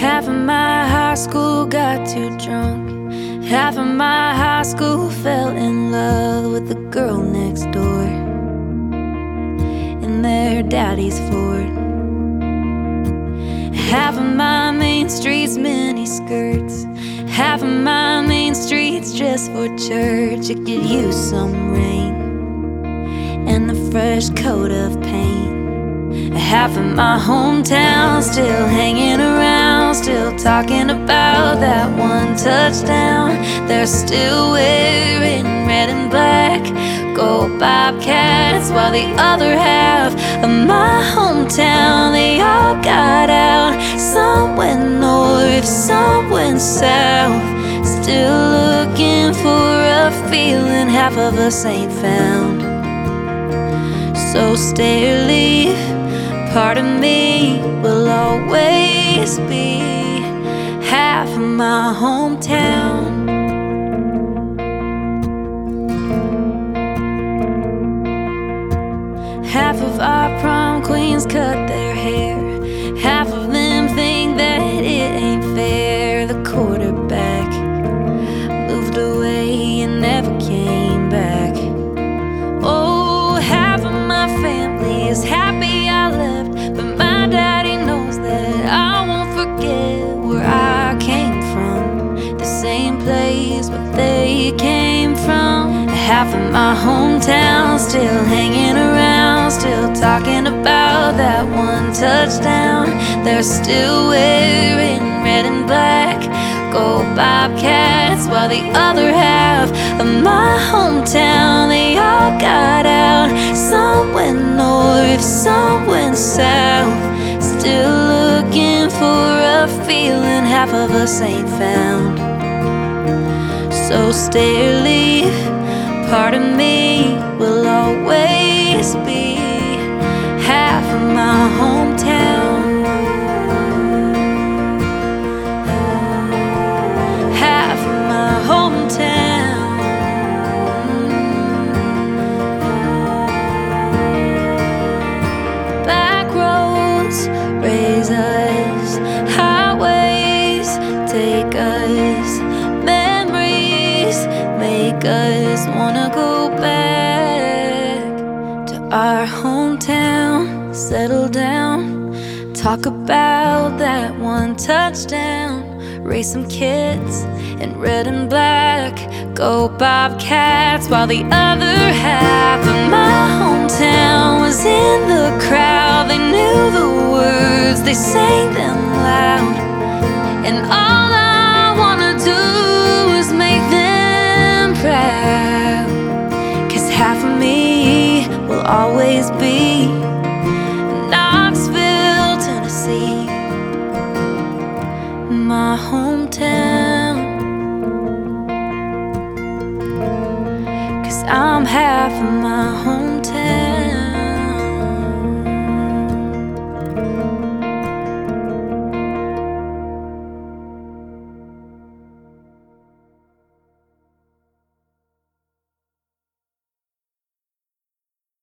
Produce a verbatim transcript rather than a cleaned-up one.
Half of my high school got too drunk. Half of my high school fell in love with the girl next door in their daddy's Ford. Half of my main street's mini skirts. Half of my main street's just for church. It could use some rain and a fresh coat of paint. Half of my hometown still hanging around, still talking about that one touchdown. They're still wearing red and black, go Bobcats, while the other half of my hometown, they all got out. Some went north, some went south, still looking for a feeling half of us ain't found. So stay or leave, part of me will always be half of my hometown. Half of our prom queens cut their hair. Half of them think that it ain't fair. The quarterback moved away and never came back. Oh, half of my family is happy I left, but my daddy knows that I won't forget where I came from, the same place where they came from. Half of my hometown still hanging around, still talking about that one touchdown. They're still wearing red and black, go Bobcats, while the other half of my hometown, they all got out. Some went north, some went south, still looking for a feeling half of us ain't found. So stay or leave, part of me will always be half of my hometown. Half of my hometown. Back roads raise us, highways take us, memories make us wanna go back to our hometown, settle down, talk about that one touchdown, raise some kids in red and black, go Bobcats, while the other half of my hometown was in the crowd. They knew the words, they sang them loud, and all I wanna do is make them proud. 'Cause half of me will always be